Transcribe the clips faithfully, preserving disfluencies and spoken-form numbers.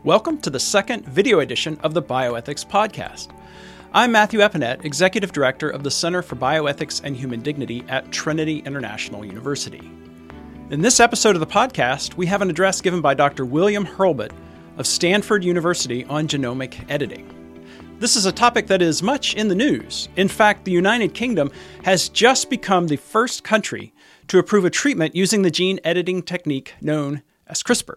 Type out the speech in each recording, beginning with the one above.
Welcome to the second video edition of the Bioethics Podcast. I'm Matthew Epinette, Executive Director of the Center for Bioethics and Human Dignity at Trinity International University. In this episode of the podcast, we have an address given by Doctor William Hurlbut of Stanford University on genomic editing. This is a topic that is much in the news. In fact, the United Kingdom has just become the first country to approve a treatment using the gene editing technique known as CRISPR.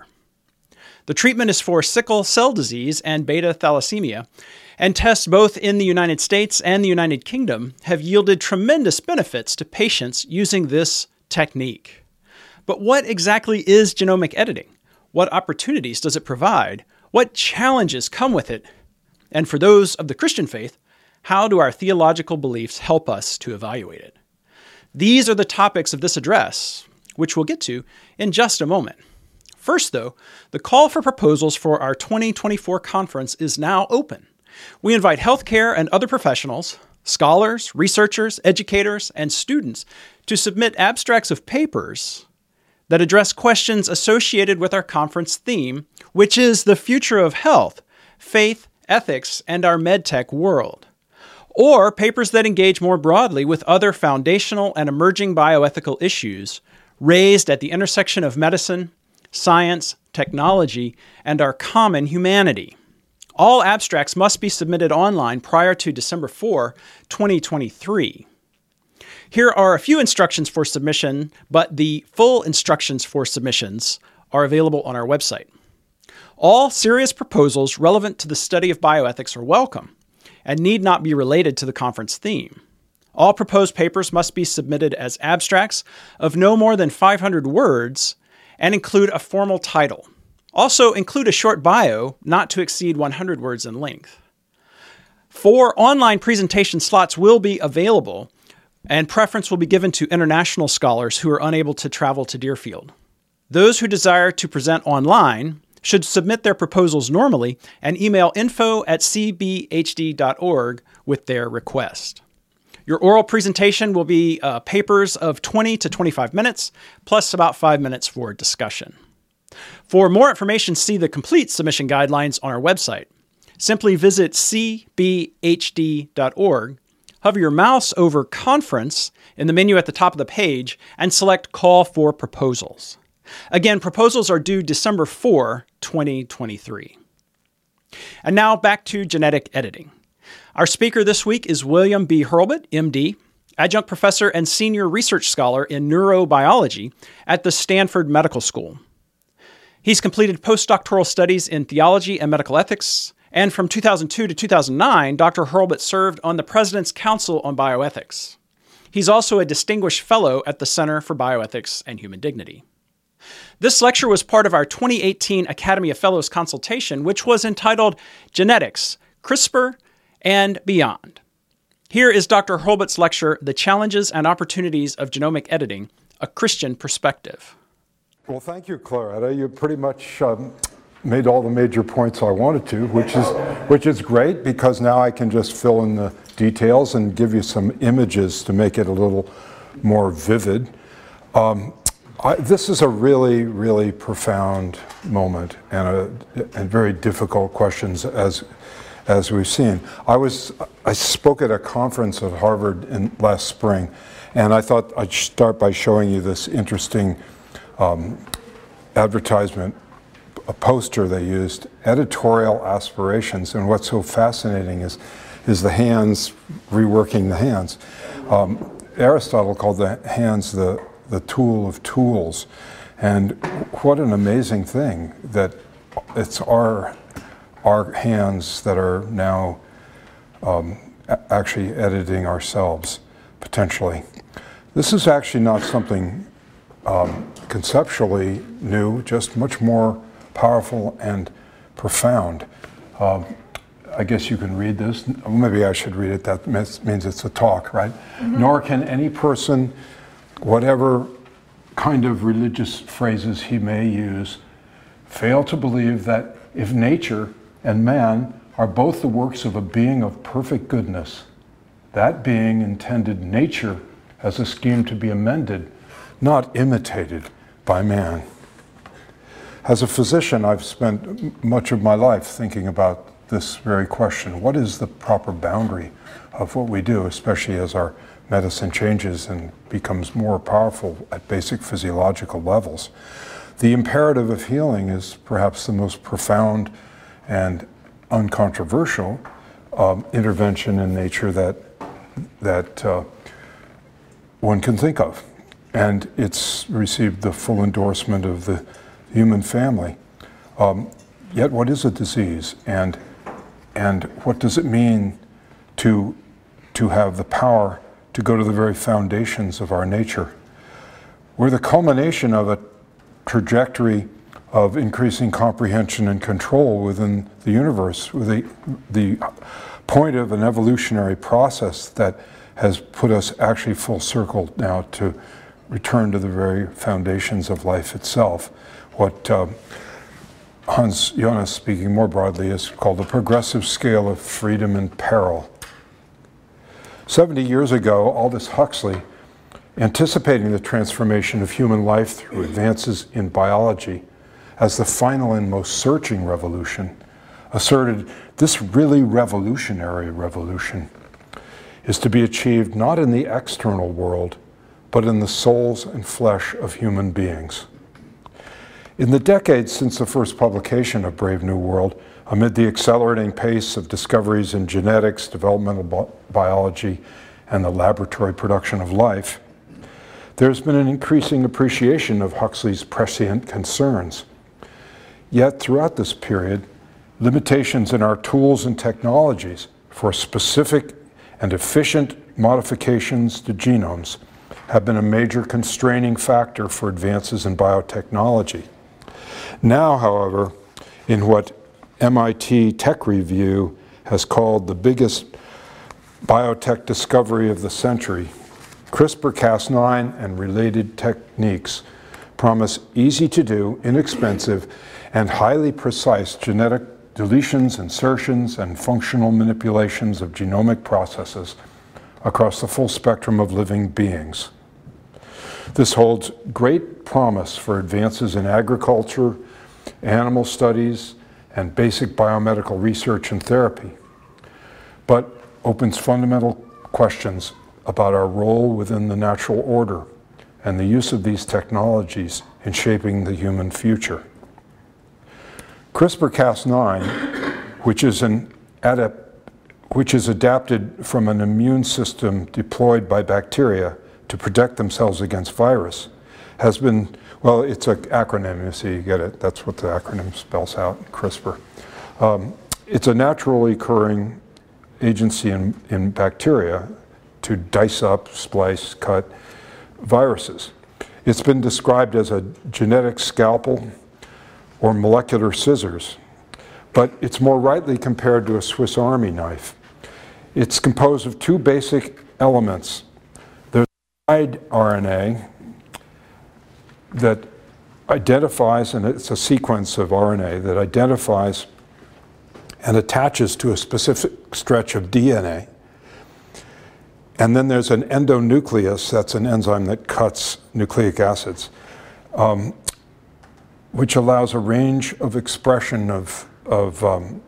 The treatment is for sickle cell disease and beta thalassemia, and tests both in the United States and the United Kingdom have yielded tremendous benefits to patients using this technique. But what exactly is genomic editing? What opportunities does it provide? What challenges come with it? And for those of the Christian faith, how do our theological beliefs help us to evaluate it? These are the topics of this address, which we'll get to in just a moment. First, though, the call for proposals for our twenty twenty-four conference is now open. We invite healthcare and other professionals, scholars, researchers, educators, and students to submit abstracts of papers that address questions associated with our conference theme, which is the future of health, faith, ethics, and our medtech world, or papers that engage more broadly with other foundational and emerging bioethical issues raised at the intersection of medicine, science, technology, and our common humanity. All abstracts must be submitted online prior to December fourth, twenty twenty-three. Here are a few instructions for submission, but the full instructions for submissions are available on our website. All serious proposals relevant to the study of bioethics are welcome and need not be related to the conference theme. All proposed papers must be submitted as abstracts of no more than five hundred words and include a formal title. Also include a short bio, not to exceed one hundred words in length. Four online presentation slots will be available, and preference will be given to international scholars who are unable to travel to Deerfield. Those who desire to present online should submit their proposals normally and email info at c b h d dot org with their request. Your oral presentation will be uh, papers of twenty to twenty-five minutes, plus about five minutes for discussion. For more information, see the complete submission guidelines on our website. Simply visit c b h d dot org, hover your mouse over Conference in the menu at the top of the page, and select Call for Proposals. Again, proposals are due December fourth, twenty twenty-three. And now back to genetic editing. Our speaker this week is William B. Hurlbut, M D, adjunct professor and senior research scholar in neurobiology at the Stanford Medical School. He's completed postdoctoral studies in theology and medical ethics, and from two thousand two to two thousand nine, Doctor Hurlbut served on the President's Council on Bioethics. He's also a distinguished fellow at the Center for Bioethics and Human Dignity. This lecture was part of our twenty eighteen Academy of Fellows consultation, which was entitled Genetics, CRISPR, and Beyond. Here is Doctor Hurlbut's lecture, The Challenges and Opportunities of Genomic Editing, a Christian Perspective. Well, thank you, Claretta. You pretty much um, made all the major points I wanted to, which is which is great because now I can just fill in the details and give you some images to make it a little more vivid. Um, I, this is a really, really profound moment and, a, and very difficult questions as as we've seen. I was I spoke at a conference at Harvard in last spring, and I thought I'd start by showing you this interesting um, advertisement, a poster they used, editorial aspirations. And what's so fascinating is is the hands reworking the hands. Um, Aristotle called the hands the the tool of tools, and what an amazing thing that it's our our hands that are now um, a- actually editing ourselves, potentially. This is actually not something um, conceptually new, just much more powerful and profound. Um, I guess you can read this. Maybe I should read it. That means it's a talk, right? Mm-hmm. Nor can any person, whatever kind of religious phrases he may use, fail to believe that if nature and man are both the works of a being of perfect goodness, that being intended nature as a scheme to be amended, not imitated by man. As a physician, I've spent much of my life thinking about this very question. What is the proper boundary of what we do, especially as our medicine changes and becomes more powerful at basic physiological levels? The imperative of healing is perhaps the most profound and uncontroversial um, intervention in nature that, that uh, one can think of. And it's received the full endorsement of the human family. Um, yet what is a disease, and, and what does it mean to, to have the power to go to the very foundations of our nature? We're the culmination of a trajectory of increasing comprehension and control within the universe, with the, the point of an evolutionary process that has put us actually full circle now to return to the very foundations of life itself. What uh, Hans Jonas, speaking more broadly, is called the progressive scale of freedom and peril. seventy years ago, Aldous Huxley, anticipating the transformation of human life through advances in biology as the final and most searching revolution, asserted this really revolutionary revolution is to be achieved not in the external world, but in the souls and flesh of human beings. In the decades since the first publication of Brave New World, amid the accelerating pace of discoveries in genetics, developmental bi- biology, and the laboratory production of life, there's been an increasing appreciation of Huxley's prescient concerns. Yet throughout this period, limitations in our tools and technologies for specific and efficient modifications to genomes have been a major constraining factor for advances in biotechnology. Now, however, in what M I T Tech Review has called the biggest biotech discovery of the century, CRISPR Cas nine and related techniques promise easy to do, inexpensive, and highly precise genetic deletions, insertions, and functional manipulations of genomic processes across the full spectrum of living beings. This holds great promise for advances in agriculture, animal studies, and basic biomedical research and therapy, but opens fundamental questions about our role within the natural order and the use of these technologies in shaping the human future. CRISPR Cas nine, which is an adapt, which is adapted from an immune system deployed by bacteria to protect themselves against virus, has been, well, it's an acronym, you see, you get it, that's what the acronym spells out, CRISPR. Um, it's a naturally occurring agency in, in bacteria to dice up, splice, cut viruses. It's been described as a genetic scalpel or molecular scissors, but it's more rightly compared to a Swiss Army knife. It's composed of two basic elements. There's guide R N A that identifies, and it's a sequence of R N A that identifies and attaches to a specific stretch of D N A. And then there's an endonuclease, that's an enzyme that cuts nucleic acids, um, which allows a range of expression of, of um,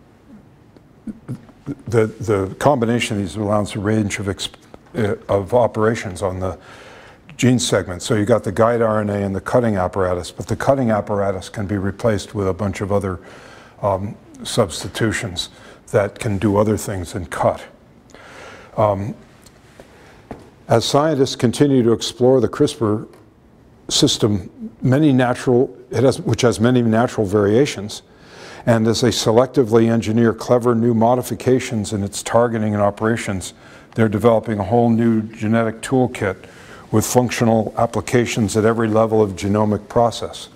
the, the combination of these allows a range of, exp uh, of operations on the gene segment. So you got the guide R N A and the cutting apparatus, but the cutting apparatus can be replaced with a bunch of other um, substitutions that can do other things than cut. Um, as scientists continue to explore the CRISPR system, many natural, it has, which has many natural variations, and as they selectively engineer clever new modifications in its targeting and operations, they're developing a whole new genetic toolkit with functional applications at every level of genomic process.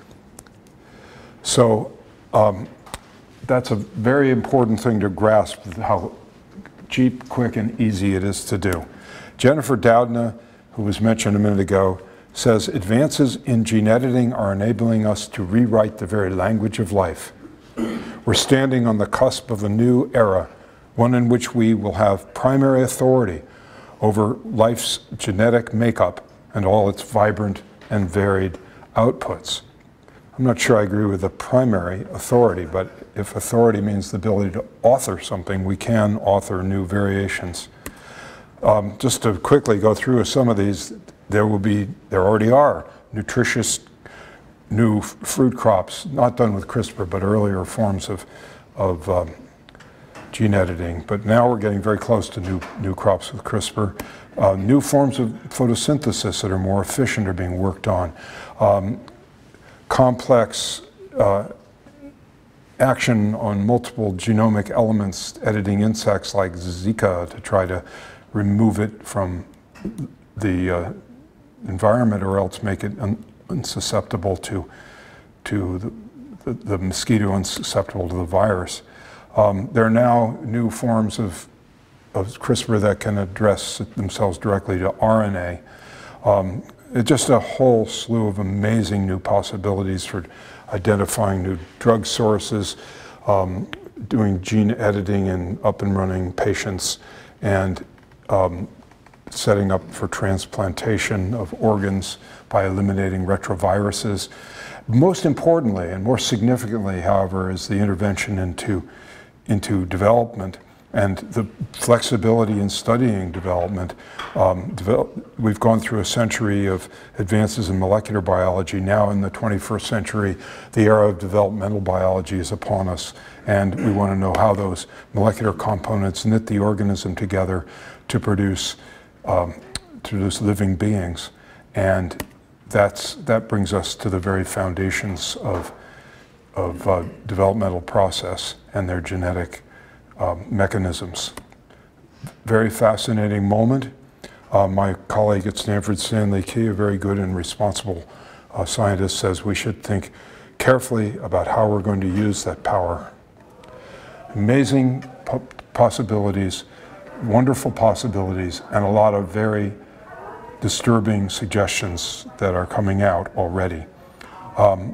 So um, that's a very important thing to grasp, how cheap, quick, and easy it is to do. Jennifer Doudna, who was mentioned a minute ago, says advances in gene editing are enabling us to rewrite the very language of life. We're standing on the cusp of a new era, one in which we will have primary authority over life's genetic makeup and all its vibrant and varied outputs. I'm not sure I agree with the primary authority, but if authority means the ability to author something, we can author new variations. Um, just to quickly go through some of these, there will be, there already are, nutritious new f- fruit crops, not done with CRISPR, but earlier forms of, of um, gene editing. But now we're getting very close to new, new crops with CRISPR. Uh, new forms of photosynthesis that are more efficient are being worked on. Um, complex uh, action on multiple genomic elements, editing insects like Zika to try to remove it from the uh, environment or else make it un- unsusceptible to, to the, the, the mosquito unsusceptible to the virus. Um, there are now new forms of, of CRISPR that can address themselves directly to R N A. Um, it's just a whole slew of amazing new possibilities for identifying new drug sources, um, doing gene editing in up and running patients, and um, setting up for transplantation of organs by eliminating retroviruses. Most importantly, and more significantly, however, is the intervention into, into development and the flexibility in studying development. Um, develop, we've gone through a century of advances in molecular biology. Now in the twenty-first century, the era of developmental biology is upon us, and we want to know how those molecular components knit the organism together to produce, um, to produce living beings. And that's, that brings us to the very foundations of, of uh, developmental process and their genetic Um, mechanisms. Very fascinating moment. Uh, my colleague at Stanford, Stanley Key, a very good and responsible uh, scientist, says we should think carefully about how we're going to use that power. Amazing po- possibilities, wonderful possibilities, and a lot of very disturbing suggestions that are coming out already. Um,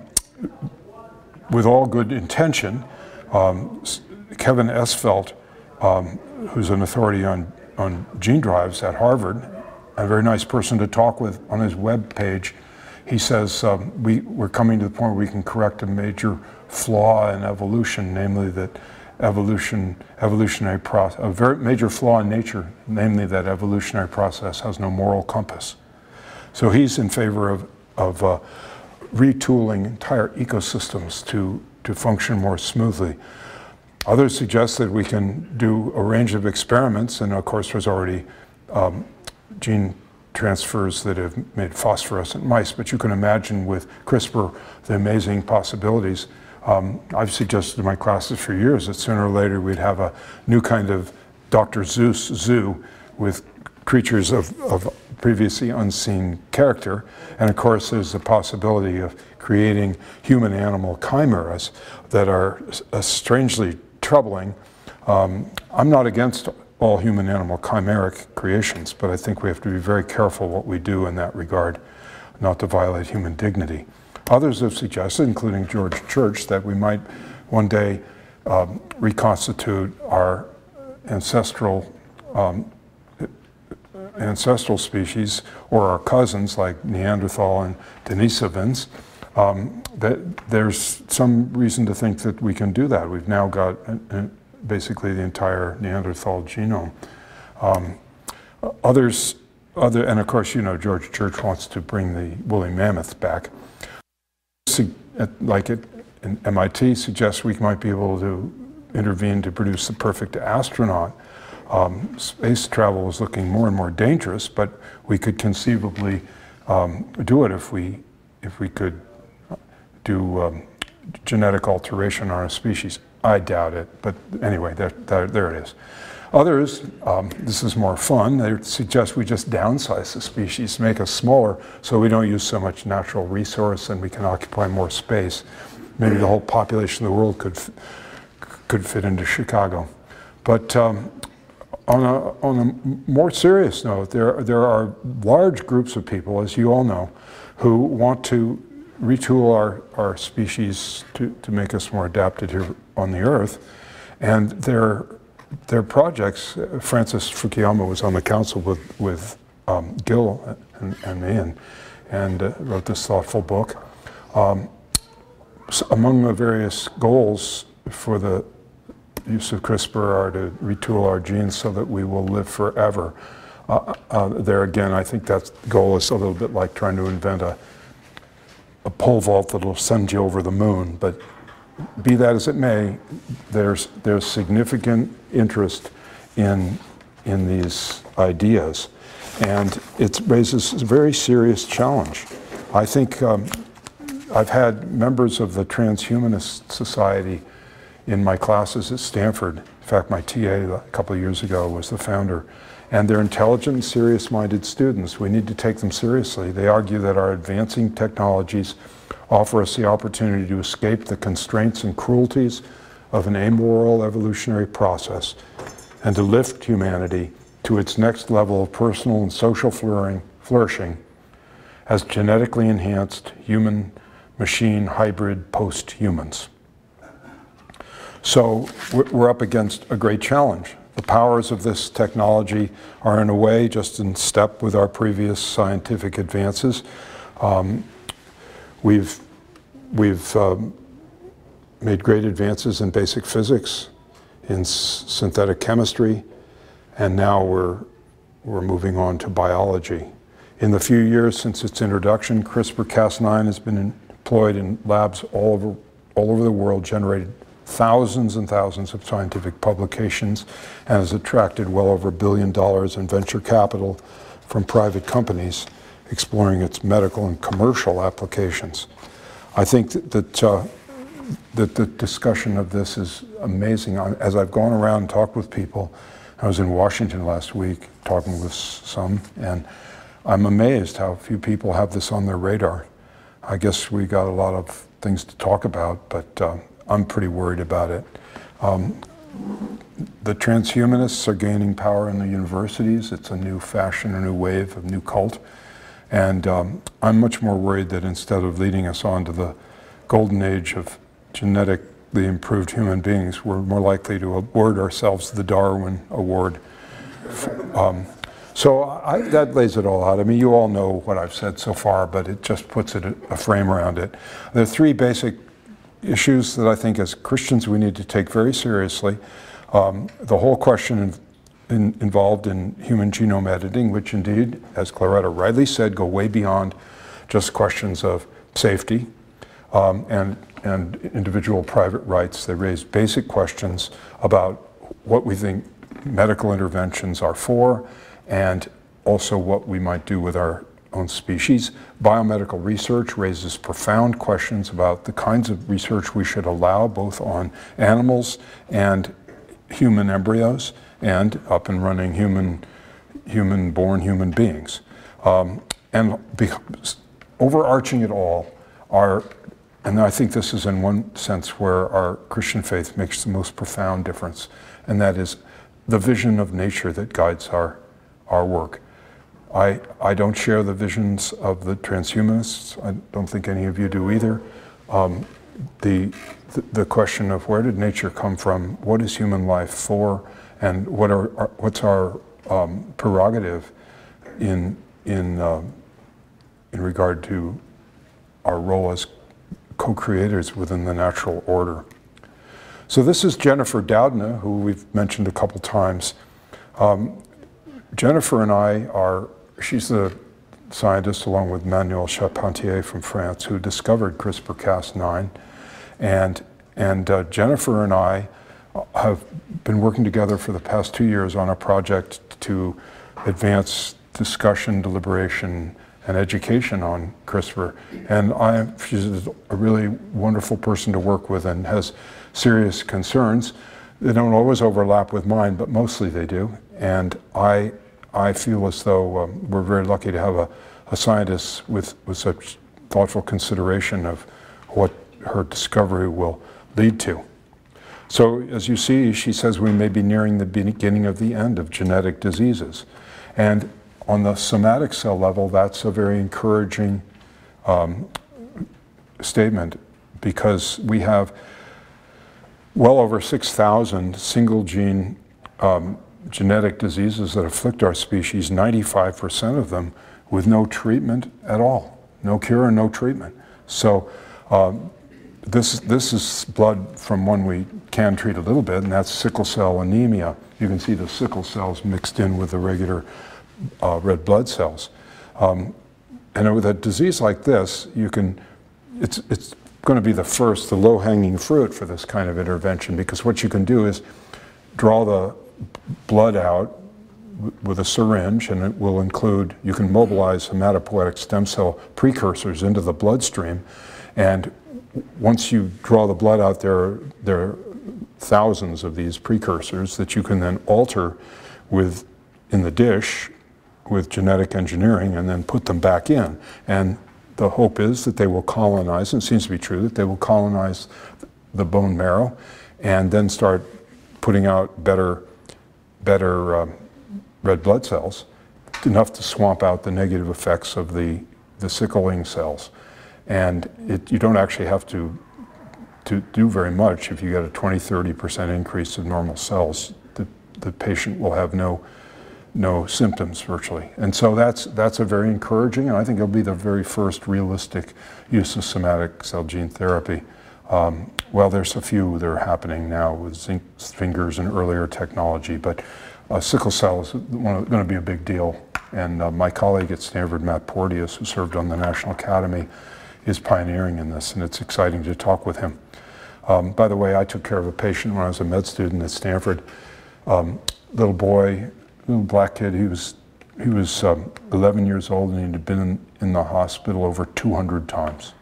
with all good intention, um, Kevin Esvelt, um, who's an authority on, on gene drives at Harvard, a very nice person to talk with on his web page, he says um, we, we're coming to the point where we can correct a major flaw in evolution, namely that evolution, evolutionary process, a very major flaw in nature, namely that evolutionary process has no moral compass. So he's in favor of, of uh, retooling entire ecosystems to, to function more smoothly. Others suggest that we can do a range of experiments, and of course there's already um, gene transfers that have made phosphorescent mice, but you can imagine with CRISPR the amazing possibilities. Um, I've suggested in my classes for years that sooner or later we'd have a new kind of Doctor Seuss zoo with creatures of, of previously unseen character, and of course there's the possibility of creating human-animal chimeras that are uh, strangely troubling. Um, I'm not against all human-animal chimeric creations, but I think we have to be very careful what we do in that regard, not to violate human dignity. Others have suggested, including George Church, that we might one day um, reconstitute our ancestral um, ancestral species, or our cousins like Neanderthal and Denisovans. Um, that there's some reason to think that we can do that. We've now got uh, uh, basically the entire Neanderthal genome. Um, others, other, and of course, you know, George Church wants to bring the woolly mammoth back. Like it in M I T suggests we might be able to intervene to produce the perfect astronaut. Um, space travel is looking more and more dangerous, but we could conceivably um, do it if we if we could do um, genetic alteration on a species. I doubt it, but anyway, there, there, there it is. Others, um, this is more fun, they suggest we just downsize the species, make us smaller so we don't use so much natural resource and we can occupy more space. Maybe the whole population of the world could, could fit into Chicago. But um, on, a, on a more serious note, there, there are large groups of people, as you all know, who want to retool our, our species to, to make us more adapted here on the Earth. And their, their projects, uh, Francis Fukuyama was on the council with, with um, Gil and, and me, and, and uh, wrote this thoughtful book, um, among the various goals for the use of CRISPR are to retool our genes so that we will live forever. Uh, uh, there again, I think that goal is a little bit like trying to invent a, a pole vault that will send you over the moon. But be that as it may, there's there's significant interest in in these ideas, and it raises a very serious challenge. I think um, I've had members of the Transhumanist Society in my classes at Stanford. In fact, my T A a couple of years ago was the founder. And they're intelligent, serious-minded students. We need to take them seriously. They argue that our advancing technologies offer us the opportunity to escape the constraints and cruelties of an amoral evolutionary process and to lift humanity to its next level of personal and social flourishing as genetically enhanced human-machine hybrid post-humans. So we're up against a great challenge. The powers of this technology are in a way just in step with our previous scientific advances. Um, we've we've um, made great advances in basic physics, in s synthetic chemistry, and now we're we're moving on to biology. In the few years since its introduction, CRISPR Cas nine has been employed in labs all over all over the world, generated thousands and thousands of scientific publications, and has attracted well over a billion dollars in venture capital from private companies exploring its medical and commercial applications. I think that, that, uh, that the discussion of this is amazing. As I've gone around and talked with people, I was in Washington last week talking with some, and I'm amazed how few people have this on their radar. I guess we got a lot of things to talk about, but uh, I'm pretty worried about it. Um, the transhumanists are gaining power in the universities. It's a new fashion, a new wave, a new cult. And um, I'm much more worried that instead of leading us on to the golden age of genetically improved human beings, we're more likely to award ourselves the Darwin Award. Um, so I, that lays it all out. I mean, you all know what I've said so far, but it just puts it a, a frame around it. There are three basic issues that I think as Christians we need to take very seriously. Um, the whole question in, in, involved in human genome editing, which indeed, as Claretta rightly said, go way beyond just questions of safety um, and, and individual private rights. They raise basic questions about what we think medical interventions are for and also what we might do with our own species. Biomedical research raises profound questions about the kinds of research we should allow, both on animals and human embryos and up and running human, human-born human beings. Um, and be, overarching it all are, and I think this is in one sense where our Christian faith makes the most profound difference, and that is the vision of nature that guides our, our work. I, I don't share the visions of the transhumanists. I don't think any of you do either. Um, the, the, the question of where did nature come from, what is human life for, and what are, are, what's our um, prerogative in, in, uh, in regard to our role as co-creators within the natural order. So this is Jennifer Doudna, who we've mentioned a couple times. Um, Jennifer and I are She's the scientist, along with Manuel Charpentier from France, who discovered CRISPR Cas nine. And, and uh, Jennifer and I have been working together for the past two years on a project to advance discussion, deliberation, and education on CRISPR. And I, she's a really wonderful person to work with and has serious concerns. They don't always overlap with mine, but mostly they do. And I I feel as though um, we're very lucky to have a, a scientist with, with such thoughtful consideration of what her discovery will lead to. So as you see, she says we may be nearing the beginning of the end of genetic diseases. And on the somatic cell level, that's a very encouraging um, statement, because we have well over six thousand single gene um, genetic diseases that afflict our species, ninety-five percent of them with no treatment at all, no cure and no treatment. So um, this, this is blood from one we can treat a little bit, and that's sickle cell anemia. You can see the sickle cells mixed in with the regular uh, red blood cells. Um, and with a disease like this, you can, it's, it's going to be the first, the low-hanging fruit for this kind of intervention, because what you can do is draw the blood out with a syringe, and it will include, you can mobilize hematopoietic stem cell precursors into the bloodstream, and once you draw the blood out, there, there are thousands of these precursors that you can then alter with, in the dish with genetic engineering, and then put them back in. And the hope is that they will colonize, and it seems to be true, that they will colonize the bone marrow and then start putting out better, better um, red blood cells, enough to swamp out the negative effects of the, the sickling cells. And it, you don't actually have to, to do very much. If you get a twenty, thirty percent increase in normal cells, the, the patient will have no, no symptoms virtually. And so that's, that's a very encouraging, and I think it'll be the very first realistic use of somatic cell gene therapy. Um, well, there's a few that are happening now with zinc fingers and earlier technology, but uh, sickle cell is going to be a big deal. And uh, my colleague at Stanford, Matt Porteous, who served on the National Academy, is pioneering in this, and it's exciting to talk with him. Um, by the way, I took care of a patient when I was a med student at Stanford. Um, little boy, little black kid, he was, he was um, eleven years old, and he had been in, in the hospital over two hundred times.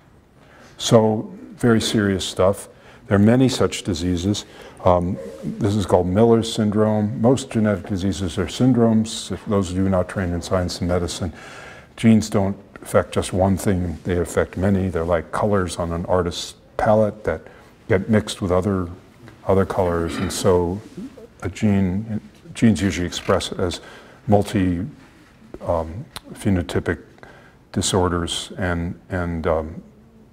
So very serious stuff. There are many such diseases. Um, this is called Miller's syndrome. Most genetic diseases are syndromes. If those of you not trained in science and medicine, genes don't affect just one thing, they affect many. They're like colors on an artist's palette that get mixed with other, other colors, and so a gene, genes usually express as multi um, phenotypic disorders, and, and, um,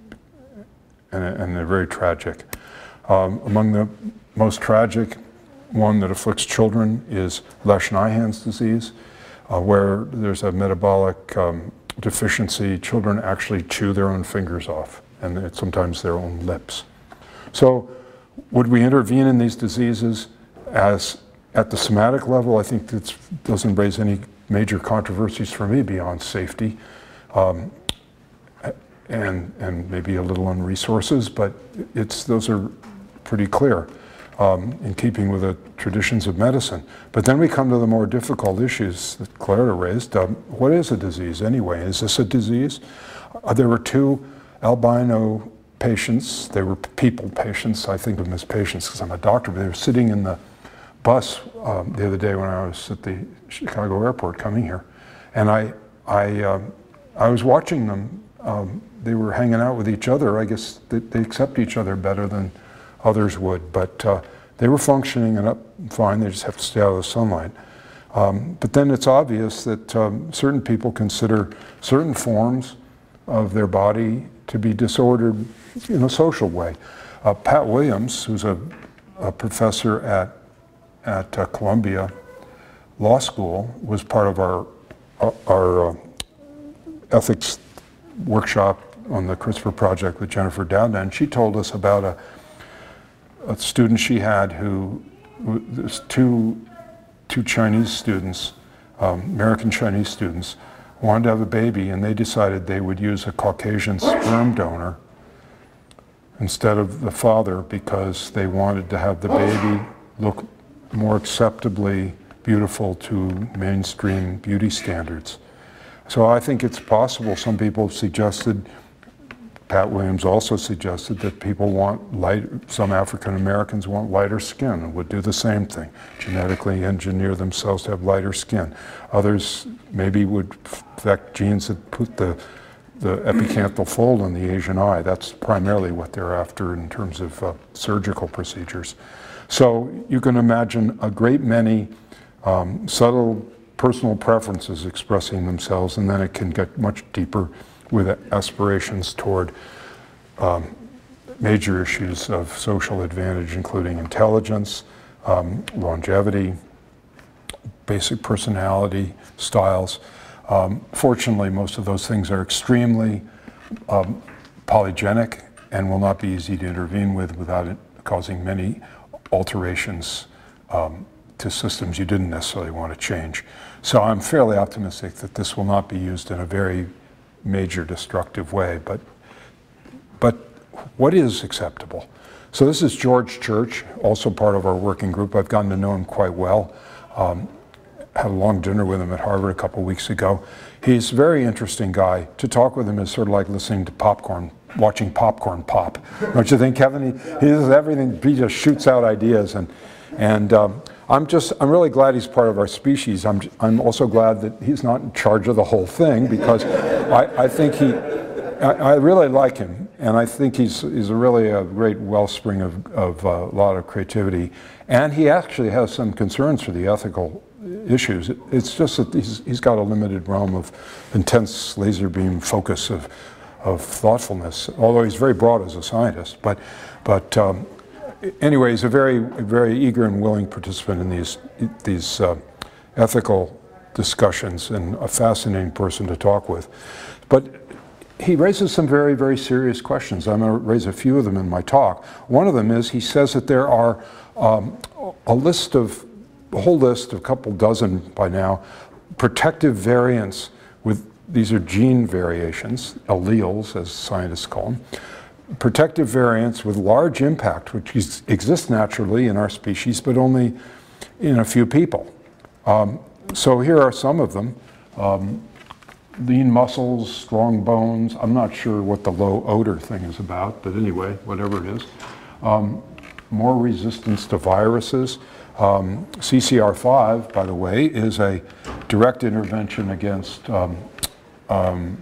and, and they're very tragic. Um, among the most tragic one that afflicts children is Lesch-Nyhan's disease, uh, where there's a metabolic um, deficiency. Children actually chew their own fingers off, and it, sometimes their own lips. So would we intervene in these diseases as at the somatic level? I think that doesn't raise any major controversies for me beyond safety um, and, and maybe a little on resources, but it's, those are pretty clear um, in keeping with the traditions of medicine. But then we come to the more difficult issues that Clara raised. Um, what is a disease anyway? Is this a disease? Uh, there were two albino patients. They were people patients. I think of them as patients because I'm a doctor, but they were sitting in the bus um, the other day when I was at the Chicago airport coming here. And I, I, um, I was watching them. Um, they were hanging out with each other. I guess they, they accept each other better than others would, but uh, they were functioning and up fine. They just have to stay out of the sunlight. Um, but then it's obvious that um, certain people consider certain forms of their body to be disordered in a social way. Uh, Pat Williams, who's a, a professor at, at uh, Columbia Law School, was part of our, uh, our uh, ethics workshop on the CRISPR project with Jennifer Doudna, and she told us about a a student she had who, there's two, two Chinese students, um, American Chinese students, wanted to have a baby, and they decided they would use a Caucasian sperm donor instead of the father because they wanted to have the baby look more acceptably beautiful to mainstream beauty standards. So I think it's possible. Some people have suggested, Pat Williams also suggested that people want light, some African Americans want lighter skin and would do the same thing, genetically engineer themselves to have lighter skin. Others maybe would affect genes that put the, the epicanthal fold on the Asian eye. That's primarily what they're after in terms of uh, surgical procedures. So you can imagine a great many um, subtle personal preferences expressing themselves, and then it can get much deeper with aspirations toward um, major issues of social advantage, including intelligence, um, longevity, basic personality styles. Um, fortunately, most of those things are extremely um, polygenic and will not be easy to intervene with without it causing many alterations um, to systems you didn't necessarily want to change. So I'm fairly optimistic that this will not be used in a very major destructive way, but, but what is acceptable? So this is George Church, also part of our working group. I've gotten to know him quite well. Um, had a long dinner with him at Harvard a couple weeks ago. He's a very interesting guy. To talk with him is sort of like listening to popcorn, watching popcorn pop. Don't you think, Kevin? He, he does everything, he just shoots out ideas. And, and um, I'm just, I'm really glad he's part of our species. I'm, I'm also glad that he's not in charge of the whole thing, because I, I think he, I, I really like him. And I think he's, he's a really a great wellspring of, of uh, a lot of creativity. And he actually has some concerns for the ethical issues. It, it's just that he's, he's got a limited realm of intense laser beam focus of, of thoughtfulness, although he's very broad as a scientist. But, but um, anyway, he's a very, very eager and willing participant in these, these uh, ethical discussions, and a fascinating person to talk with. But he raises some very, very serious questions. I'm going to raise a few of them in my talk. One of them is, he says that there are um, a list of, a whole list, a couple dozen by now, protective variants with, these are gene variations, alleles as scientists call them, protective variants with large impact, which is, exist naturally in our species, but only in a few people. Um, so here are some of them. Um, lean muscles, strong bones. I'm not sure what the low odor thing is about, but anyway, whatever it is. Um, more resistance to viruses. Um, C C R five, by the way, is a direct intervention against um, um,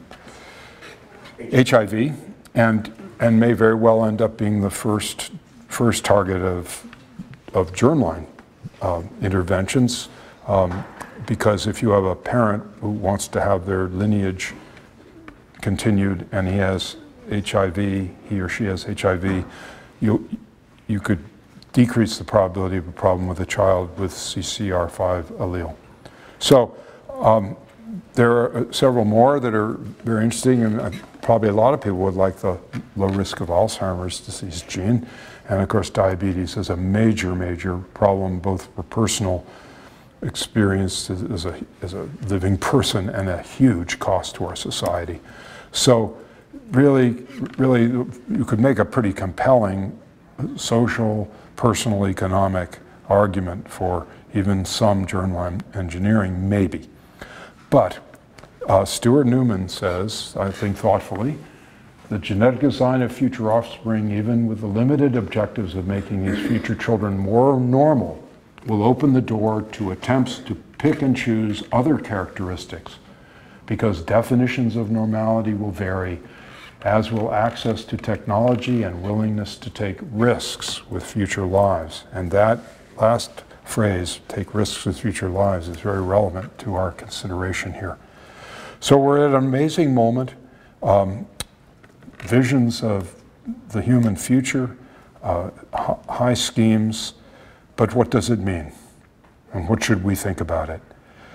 H I V, and and may very well end up being the first first target of of germline uh, interventions. Um, because if you have a parent who wants to have their lineage continued and he has H I V, he or she has H I V, you you could decrease the probability of a problem with a child with C C R five allele. So um, there are several more that are very interesting, and uh, probably a lot of people would like the low risk of Alzheimer's disease gene. And of course, diabetes is a major, major problem, both for personal experience as a, as a living person and a huge cost to our society. So really, really, you could make a pretty compelling social, personal, economic argument for even some germline engineering, maybe. But uh, Stuart Newman says, I think thoughtfully, the genetic design of future offspring, even with the limited objectives of making these future children more normal, will open the door to attempts to pick and choose other characteristics, because definitions of normality will vary, as will access to technology and willingness to take risks with future lives. And that last phrase, take risks with future lives, is very relevant to our consideration here. So we're at an amazing moment. Um, visions of the human future, uh, high schemes, but what does it mean? And what should we think about it?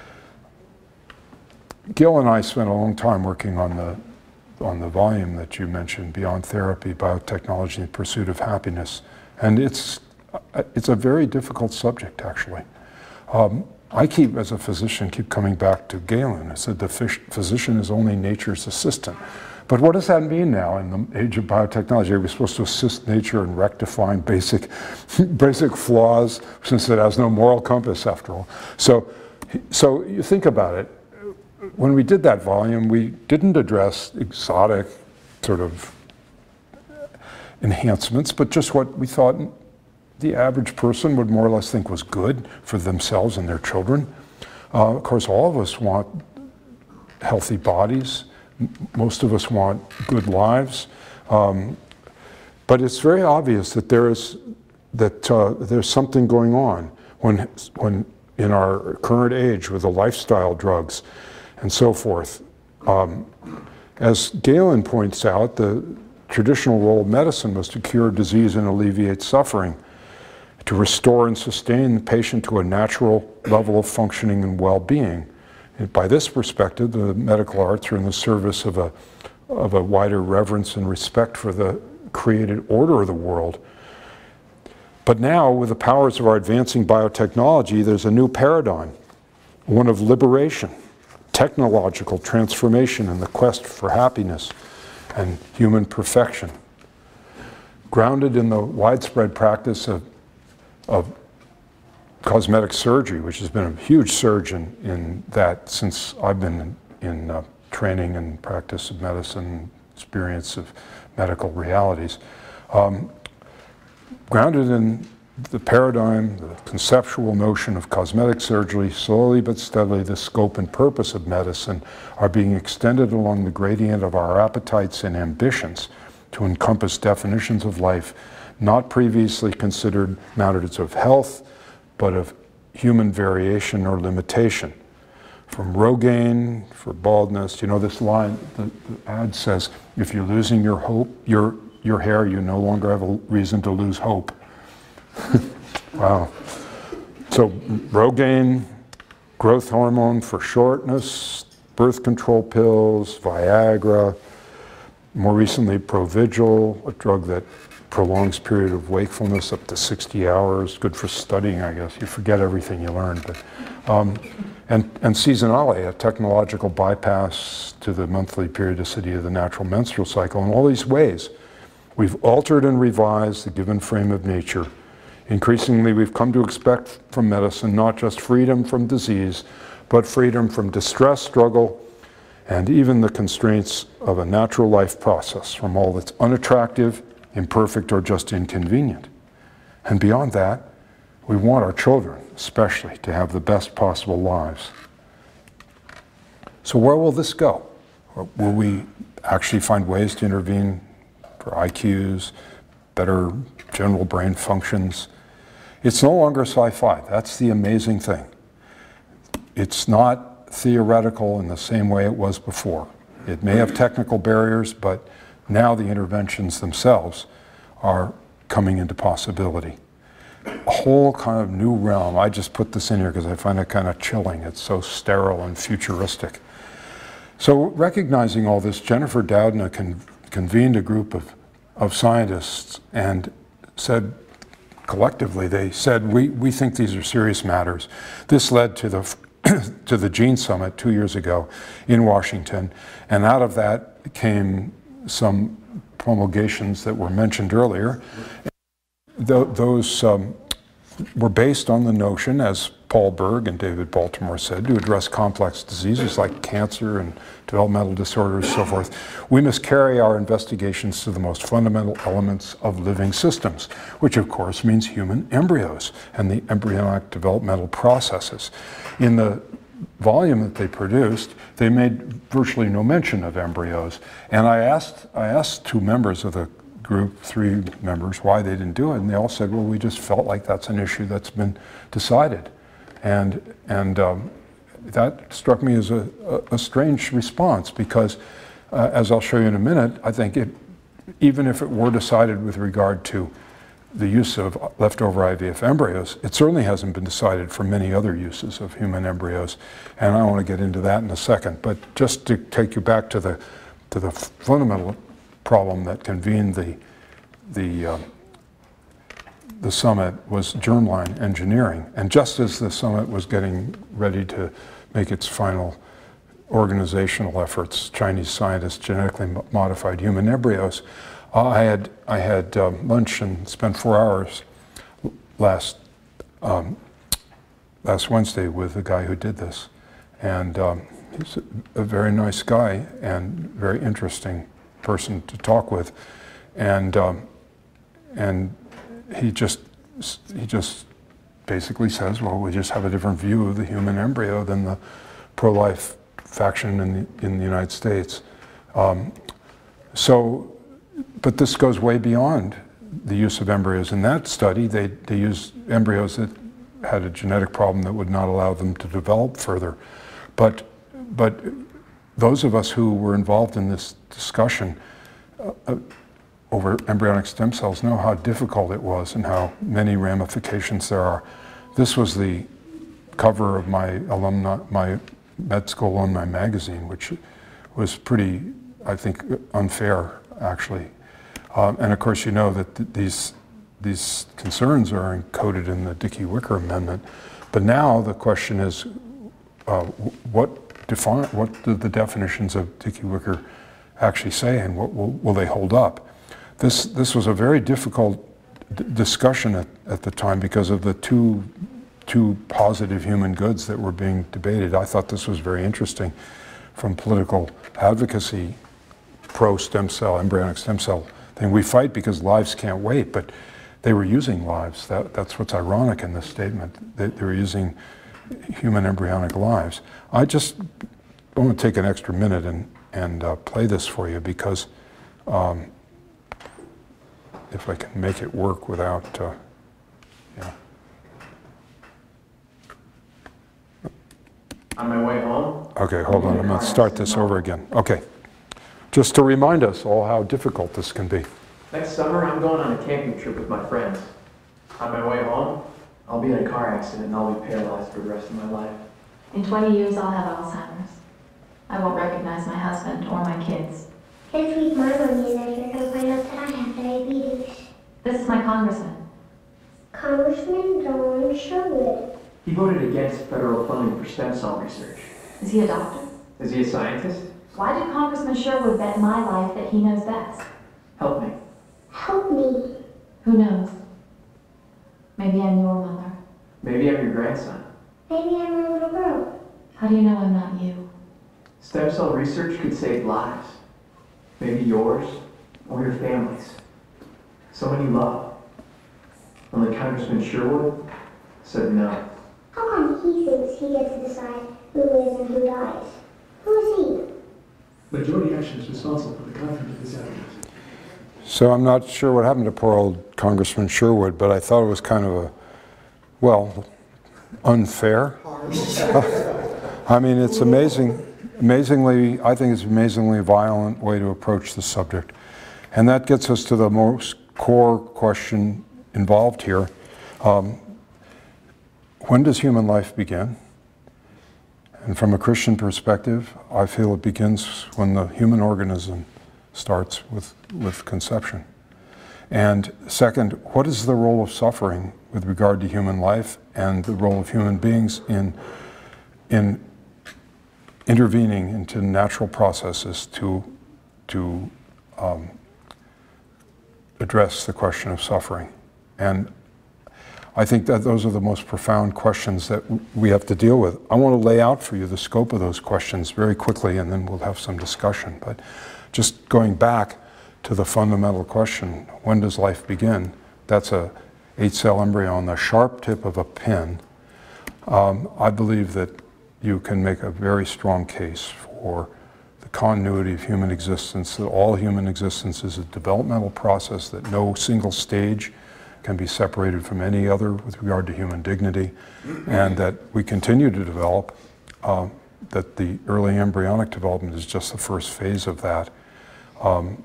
Gil and I spent a long time working on the on the volume that you mentioned, Beyond Therapy, Biotechnology in Pursuit of Happiness. And it's, it's a very difficult subject, actually. Um, I keep, as a physician, keep coming back to Galen. I said the physician is only nature's assistant. But what does that mean now in the age of biotechnology? Are we supposed to assist nature in rectifying basic, basic flaws, since it has no moral compass, after all? So, so you think about it. When we did that volume, we didn't address exotic sort of enhancements, but just what we thought the average person would more or less think was good for themselves and their children. Uh, of course, all of us want healthy bodies. Most of us want good lives. Um, but it's very obvious that there is that uh, there's something going on when, when in our current age with the lifestyle drugs and so forth. Um, as Galen points out, the traditional role of medicine was to cure disease and alleviate suffering, to restore and sustain the patient to a natural level of functioning and well-being. And by this perspective, the medical arts are in the service of a, of a wider reverence and respect for the created order of the world. But now, with the powers of our advancing biotechnology, there's a new paradigm, one of liberation, technological transformation in the quest for happiness and human perfection, grounded in the widespread practice of, of cosmetic surgery, which has been a huge surge in, in that since I've been in, in uh, training and practice of medicine, experience of medical realities. Um, grounded in the paradigm, the conceptual notion of cosmetic surgery, slowly but steadily the scope and purpose of medicine are being extended along the gradient of our appetites and ambitions to encompass definitions of life not previously considered matters of health, but of human variation or limitation. From Rogaine for baldness, you know this line, the, the ad says, if you're losing your hope, your, your hair, you no longer have a reason to lose hope. Wow. So Rogaine, growth hormone for shortness, birth control pills, Viagra, more recently Provigil, a drug that prolongs period of wakefulness up to sixty hours, good for studying, I guess. You forget everything you learned. But, um, and, and Seasonale, a technological bypass to the monthly periodicity of the natural menstrual cycle. In all these ways, we've altered and revised the given frame of nature. Increasingly, we've come to expect from medicine not just freedom from disease, but freedom from distress, struggle, and even the constraints of a natural life process, from all that's unattractive, imperfect, or just inconvenient. And beyond that, we want our children, especially, to have the best possible lives. So where will this go? Will we actually find ways to intervene for I Qs, better general brain functions? It's no longer sci-fi. That's the amazing thing. It's not theoretical in the same way it was before. It may have technical barriers, but now the interventions themselves are coming into possibility. A whole kind of new realm. I just put this in here because I find it kind of chilling. It's so sterile and futuristic. So recognizing all this, Jennifer Doudna con convened a group of, of scientists and said, collectively, they said, we, we think these are serious matters. This led to the, to the Gene Summit two years ago in Washington, and out of that came some promulgations that were mentioned earlier. Th those um, were based on the notion, as Paul Berg and David Baltimore said, to address complex diseases like cancer and developmental disorders and so forth. We must carry our investigations to the most fundamental elements of living systems, which of course means human embryos and the embryonic developmental processes. In the volume that they produced, they made virtually no mention of embryos. And I asked, I asked two members of the group, three members, why they didn't do it, and they all said, well, we just felt like that's an issue that's been decided. And, and um, that struck me as a, a, a strange response because, uh, as I'll show you in a minute, I think it, even if it were decided with regard to the use of leftover I V F embryos, it certainly hasn't been decided for many other uses of human embryos, and I want to get into that in a second. But just to take you back to the to the fundamental problem that convened the the uh, the summit was germline engineering, and just as the summit was getting ready to make its final organizational efforts, Chinese scientists genetically modified human embryos. Uh, I had I had um, lunch and spent four hours last um, last Wednesday with the guy who did this, and um, he's a, a very nice guy and very interesting person to talk with, and um, and he just he just basically says, well, we just have a different view of the human embryo than the pro-life faction in the in the United States. Um, so. But this goes way beyond the use of embryos. In that study, they, they used embryos that had a genetic problem that would not allow them to develop further. But, but those of us who were involved in this discussion uh, over embryonic stem cells know how difficult it was and how many ramifications there are. This was the cover of my alumni, my med school alumni magazine, which was pretty, I think, unfair, actually. Um, and of course, you know that th these, these concerns are encoded in the Dickey-Wicker Amendment. But now the question is, uh, what, define, what do the definitions of Dickey-Wicker actually say, and what will, will they hold up? This, this was a very difficult d discussion at, at the time because of the two, two positive human goods that were being debated. I thought this was very interesting from political advocacy, pro-stem cell, embryonic stem cell thing. We fight because lives can't wait, but they were using lives. That, that's what's ironic in this statement. They, they were using human embryonic lives. I just want to take an extra minute and, and uh, play this for you because um, if I can make it work without, uh, yeah. On my way home? Okay, hold on, I'm going to start this over again. Okay, just to remind us all how difficult this can be. Next summer, I'm going on a camping trip with my friends. On my way home, I'll be in a car accident and I'll be paralyzed for the rest of my life. In twenty years, I'll have Alzheimer's. I won't recognize my husband or my kids. This week, my mom is that you're going to find out that I have diabetes. This is my congressman. Congressman Don Sherwood. He voted against federal funding for stem cell research. Is he a doctor? Is he a scientist? Why did Congressman Sherwood bet my life that he knows best? Help me. Help me. Who knows? Maybe I'm your mother. Maybe I'm your grandson. Maybe I'm a little girl. How do you know I'm not you? Stem cell research could save lives. Maybe yours or your family's. Someone you love. Only Congressman Sherwood said no. How come he thinks he gets to decide who lives and who dies? Who is he? Majority action is responsible for the content of this evidence. So I'm not sure what happened to poor old Congressman Sherwood, but I thought it was kind of a, well, unfair. I mean, it's amazing, amazingly, I think it's an amazingly violent way to approach the subject. And that gets us to the most core question involved here. Um, when does human life begin? And from a Christian perspective, I feel it begins when the human organism starts with, with conception. And second, what is the role of suffering with regard to human life and the role of human beings in, in intervening into natural processes to, to um, address the question of suffering? And I think that those are the most profound questions that we have to deal with. I want to lay out for you the scope of those questions very quickly, and then we'll have some discussion. But just going back to the fundamental question, when does life begin? That's a eight-cell embryo on the sharp tip of a pin. Um, I believe that you can make a very strong case for the continuity of human existence, that all human existence is a developmental process, that no single stage can be separated from any other with regard to human dignity, and that we continue to develop, uh, that the early embryonic development is just the first phase of that. Um,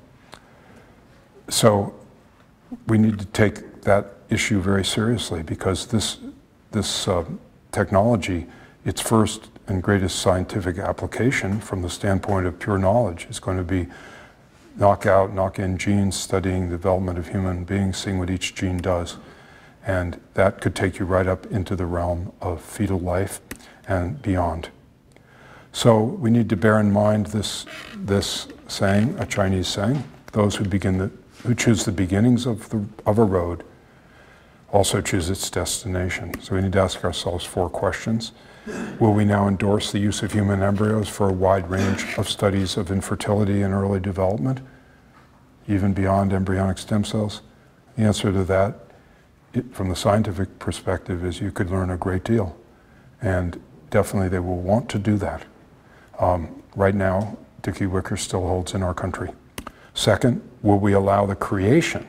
so we need to take that issue very seriously, because this, this uh, technology, its first and greatest scientific application from the standpoint of pure knowledge is going to be knock out, knock in genes, studying the development of human beings, seeing what each gene does. And that could take you right up into the realm of fetal life and beyond. So we need to bear in mind this, this saying, a Chinese saying, those who begin the, who choose the beginnings of, the, of a road also choose its destination. So we need to ask ourselves four questions. Will we now endorse the use of human embryos for a wide range of studies of infertility and early development, even beyond embryonic stem cells? The answer to that, it, from the scientific perspective, is you could learn a great deal. And definitely they will want to do that. Um, right now, Dickey-Wicker still holds in our country. Second, will we allow the creation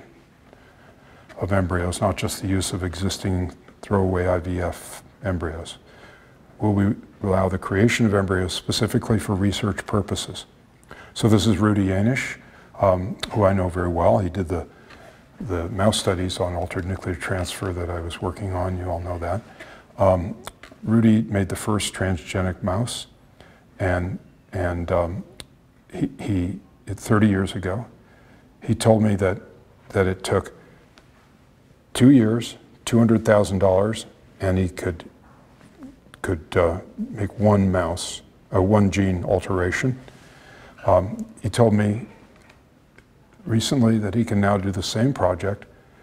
of embryos, not just the use of existing throwaway I V F embryos? Will we allow the creation of embryos specifically for research purposes? So this is Rudy Janisch, um, who I know very well. He did the, the mouse studies on altered nuclear transfer that I was working on. You all know that. Um, Rudy made the first transgenic mouse, and, and um, he, he, thirty years ago, he told me that, that it took two years, two hundred thousand dollars, and he could, could uh, make one mouse, a one gene alteration. Um, he told me recently that he can now do the same project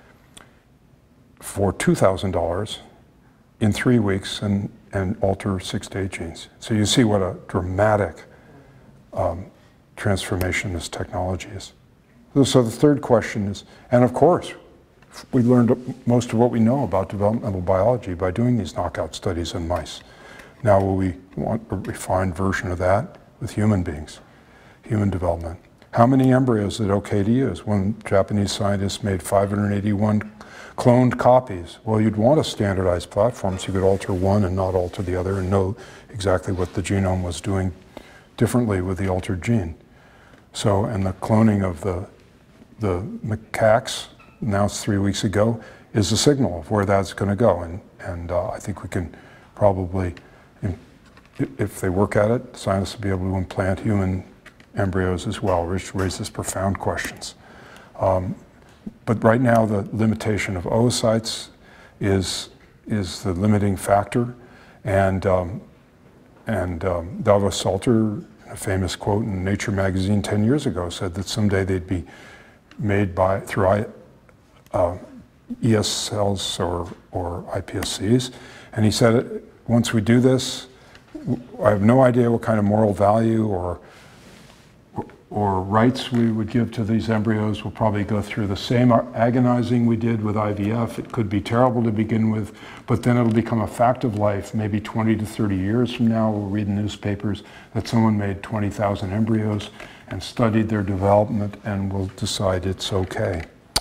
for two thousand dollars in three weeks and, and alter six to eight genes. So you see what a dramatic um, transformation this technology is. So the third question is, and of course, we learned most of what we know about developmental biology by doing these knockout studies in mice. Now will we want a refined version of that with human beings, human development? How many embryos is it okay to use? One Japanese scientist made five hundred eighty-one cloned copies. Well, you'd want a standardized platform so you could alter one and not alter the other and know exactly what the genome was doing differently with the altered gene. So, and the cloning of the, the macaques, announced three weeks ago, is a signal of where that's going to go. And, and uh, I think we can probably, if they work at it, scientists will be able to implant human embryos as well, which raises profound questions. Um, but right now, the limitation of oocytes is, is the limiting factor. And, um, and um, Davos Salter, a famous quote in Nature magazine ten years ago, said that someday they'd be made by, through I, uh, E S cells or, or I P S Cs. And he said, once we do this, I have no idea what kind of moral value or or rights we would give to these embryos. We'll probably go through the same agonizing we did with I V F. It could be terrible to begin with, but then it'll become a fact of life. Maybe twenty to thirty years from now, we'll read in newspapers that someone made twenty thousand embryos and studied their development and will decide it's okay.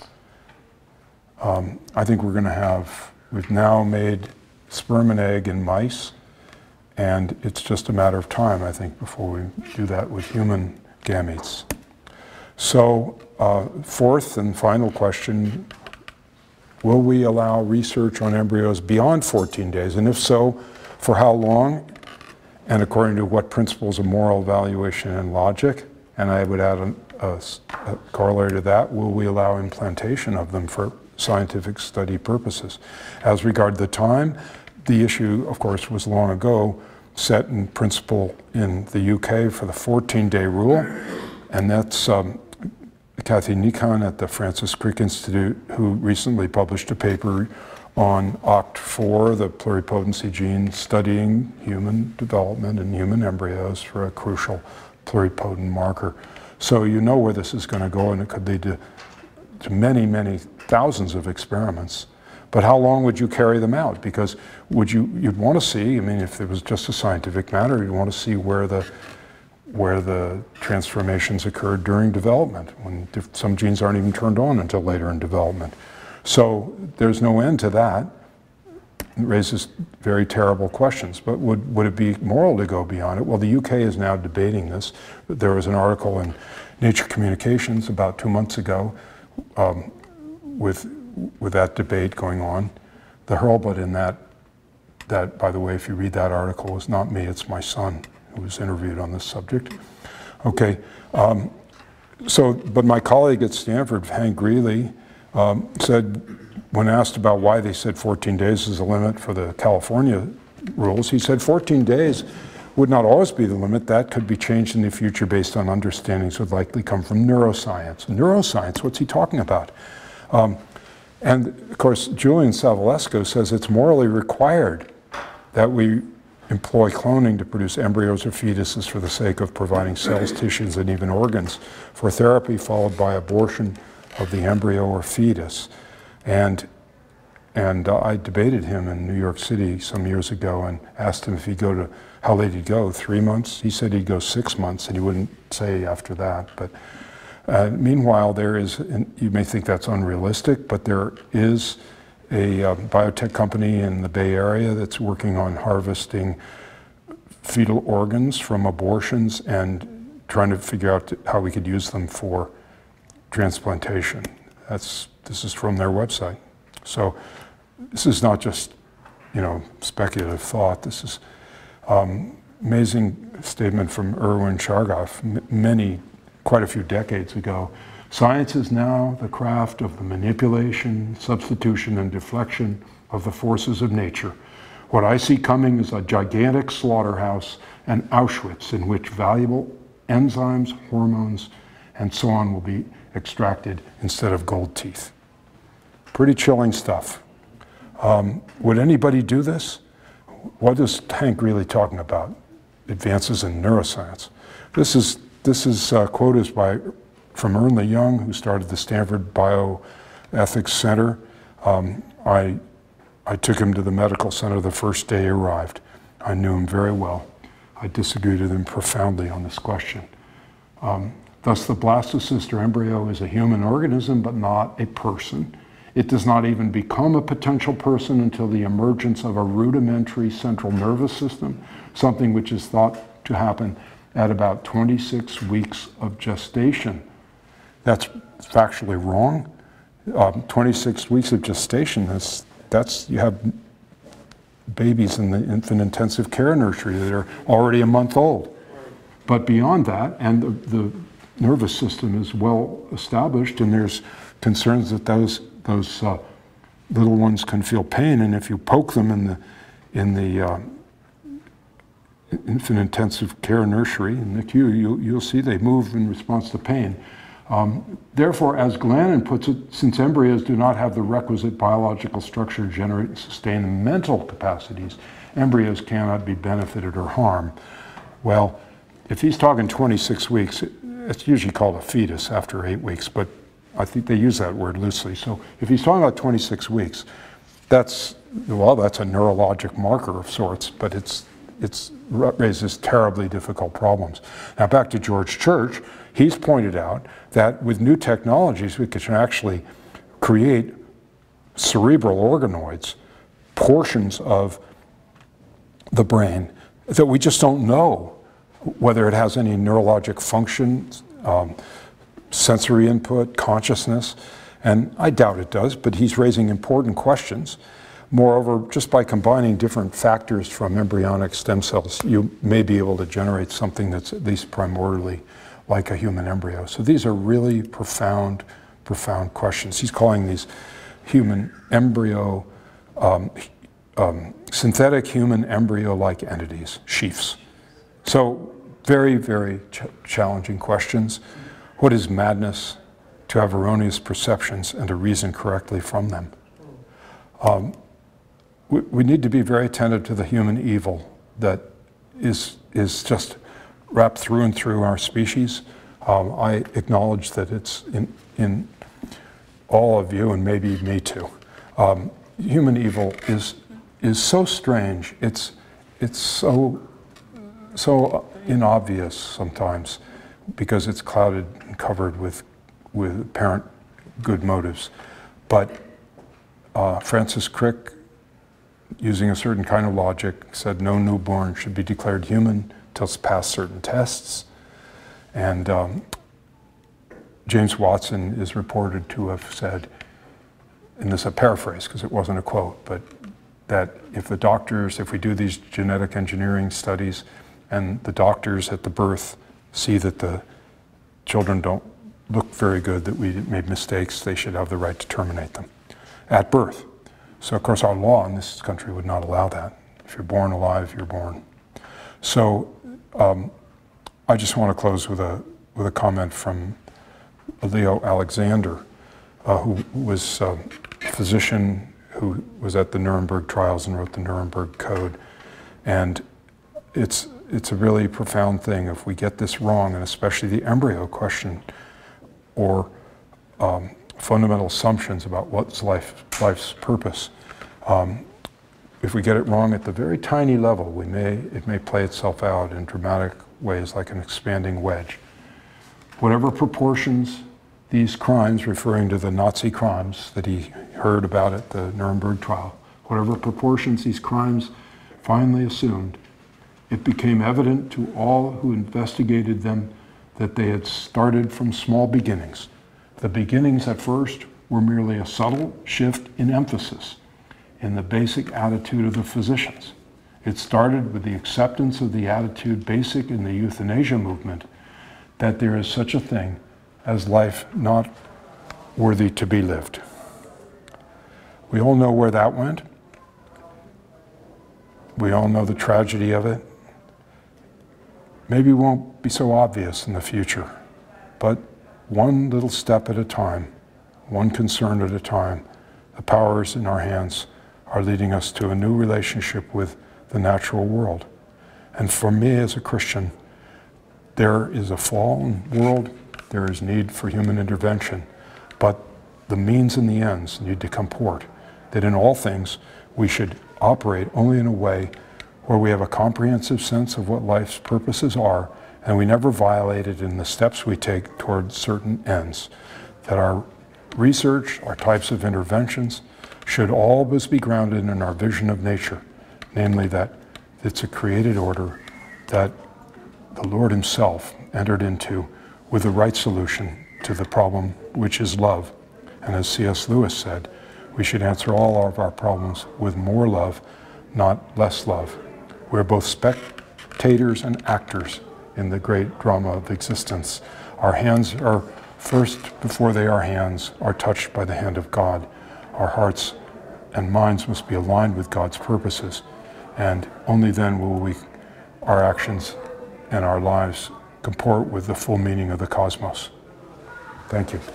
Um, I think we're going to have, we've now made sperm and egg in mice, and it's just a matter of time, I think, before we do that with human gametes. So, uh, fourth and final question, will we allow research on embryos beyond fourteen days? And if so, for how long? And according to what principles of moral evaluation and logic? And I would add a, a, a corollary to that, will we allow implantation of them for scientific study purposes? As regard the time, the issue, of course, was long ago set in principle in the U K for the fourteen day rule, and that's um, Kathy Nikon at the Francis Crick Institute, who recently published a paper on O C T four, the pluripotency gene, studying human development in human embryos for a crucial pluripotent marker. So you know where this is going to go, and it could lead to, to many, many thousands of experiments. But how long would you carry them out? Because would you, you'd want to see, I mean, if it was just a scientific matter, you'd want to see where the, where the transformations occurred during development, when some genes aren't even turned on until later in development. So there's no end to that. It raises very terrible questions, but would, would it be moral to go beyond it? Well, the U K is now debating this. There was an article in Nature Communications about two months ago um, with with that debate going on. The hurlbut in that, that, by the way, if you read that article, is not me, it's my son who was interviewed on this subject. Okay, um, so, but my colleague at Stanford, Hank Greeley, um, said, when asked about why they said fourteen days is the limit for the California rules, he said fourteen days would not always be the limit. That could be changed in the future based on understandings would likely come from neuroscience. Neuroscience, what's he talking about? Um, And of course, Julian Savulescu says it's morally required that we employ cloning to produce embryos or fetuses for the sake of providing cells, tissues, and even organs for therapy, followed by abortion of the embryo or fetus. And, and uh, I debated him in New York City some years ago and asked him if he'd go to, how late he'd go, three months? He said he'd go six months, and he wouldn't say after that. But Uh, meanwhile, there is, and you may think that's unrealistic, but there is a uh, biotech company in the Bay Area that's working on harvesting fetal organs from abortions and trying to figure out how we could use them for transplantation. That's, this is from their website. So this is not just, you know, speculative thought. This is um, amazing statement from Erwin Chargaff, m many quite a few decades ago, Science is now the craft of the manipulation, substitution, and deflection of the forces of nature. What I see coming is a gigantic slaughterhouse and Auschwitz in which valuable enzymes, hormones, and so on will be extracted instead of gold teeth. Pretty chilling stuff. Um, would anybody do this? What is Hank really talking about? Advances in neuroscience. This is, this is uh, quotes by, from Ernle Young, who started the Stanford Bioethics Center. Um, I, I took him to the medical center the first day he arrived. I knew him very well. I disagreed with him profoundly on this question. Um, thus, the blastocyst or embryo is a human organism, but not a person. It does not even become a potential person until the emergence of a rudimentary central nervous system, something which is thought to happen at about twenty-six weeks of gestation. That's factually wrong. Um, twenty-six weeks of gestation, that's, that's, you have babies in the infant intensive care nursery that are already a month old. But beyond that, and the, the nervous system is well established, and there's concerns that those those uh, little ones can feel pain, and if you poke them in the in the uh, infant intensive care nursery in the N I C U, you, you'll see they move in response to pain. Um, therefore, as Glannon puts it, since embryos do not have the requisite biological structure to generate and sustain mental capacities, embryos cannot be benefited or harmed. Well, if he's talking twenty-six weeks, it's usually called a fetus after eight weeks, but I think they use that word loosely. So if he's talking about twenty-six weeks, that's, well, that's a neurologic marker of sorts, but it's, it's raises terribly difficult problems. Now back to George Church, he's pointed out that with new technologies, we can actually create cerebral organoids, portions of the brain that we just don't know whether it has any neurologic function, um, sensory input, consciousness, and I doubt it does, but he's raising important questions. Moreover, just by combining different factors from embryonic stem cells, you may be able to generate something that's at least primordially like a human embryo. So these are really profound, profound questions. He's calling these human embryo, um, um, synthetic human embryo-like entities, sheaths. So very, very ch challenging questions. What is madness? To have erroneous perceptions and to reason correctly from them. Um, we, we need to be very attentive to the human evil that is, is just wrapped through and through our species. Um, I acknowledge that it's in, in all of you, and maybe me too. Um, human evil is, is so strange. It's, it's so, so inobvious sometimes because it's clouded and covered with, with apparent good motives. But uh, Francis Crick, using a certain kind of logic, said no newborn should be declared human until it's passed certain tests. And um, James Watson is reported to have said, and this is a paraphrase because it wasn't a quote, but that if the doctors, if we do these genetic engineering studies and the doctors at the birth see that the children don't look very good, that we made mistakes, they should have the right to terminate them at birth. So of course our law in this country would not allow that. If you're born alive, you're born. So um, I just want to close with a, with a comment from Leo Alexander, uh, who was a physician who was at the Nuremberg trials and wrote the Nuremberg Code. And it's, it's a really profound thing if we get this wrong, and especially the embryo question, or um, fundamental assumptions about what's life, life's purpose. Um, if we get it wrong at the very tiny level, we may, it may play itself out in dramatic ways like an expanding wedge. Whatever proportions these crimes, referring to the Nazi crimes that he heard about at the Nuremberg trial, whatever proportions these crimes finally assumed, it became evident to all who investigated them that they had started from small beginnings. The beginnings at first were merely a subtle shift in emphasis in the basic attitude of the physicians. It started with the acceptance of the attitude basic in the euthanasia movement, that there is such a thing as life not worthy to be lived. We all know where that went. We all know the tragedy of it. Maybe it won't be so obvious in the future, but one little step at a time, one concern at a time, the powers in our hands are leading us to a new relationship with the natural world. And for me as a Christian, there is a fallen world, there is need for human intervention, but the means and the ends need to comport, that in all things we should operate only in a way where we have a comprehensive sense of what life's purposes are, and we never violate it in the steps we take towards certain ends. That our research, our types of interventions, should always be grounded in our vision of nature, namely that it's a created order that the Lord himself entered into with the right solution to the problem, which is love. And as C S Lewis said, we should answer all of our problems with more love, not less love. We're both spectators and actors in the great drama of existence. Our hands are first, before they are hands, are touched by the hand of God. Our hearts and minds must be aligned with God's purposes, and only then will we, our actions and our lives comport with the full meaning of the cosmos. Thank you.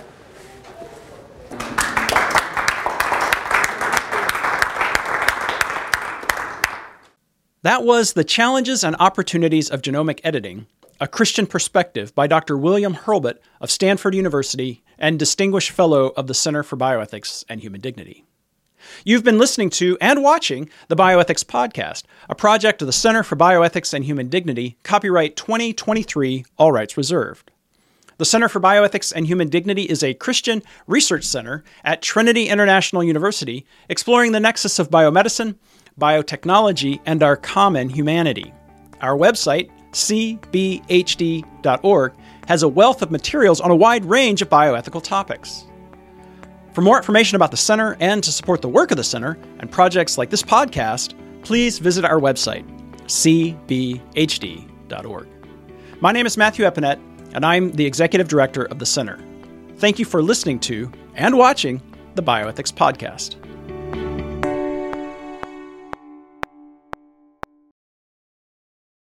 That was The Challenges and Opportunities of Genomic Editing, A Christian Perspective by Doctor William Hurlbut of Stanford University and Distinguished Fellow of the Center for Bioethics and Human Dignity. You've been listening to and watching the Bioethics Podcast, a project of the Center for Bioethics and Human Dignity, copyright twenty twenty-three, all rights reserved. The Center for Bioethics and Human Dignity is a Christian research center at Trinity International University, exploring the nexus of biomedicine, biotechnology, and our common humanity. Our website, c b h d dot org, has a wealth of materials on a wide range of bioethical topics. For more information about the Center and to support the work of the Center and projects like this podcast, please visit our website, c b h d dot org. My name is Matthew Epinette, and I'm the Executive Director of the Center. Thank you for listening to and watching the Bioethics Podcast.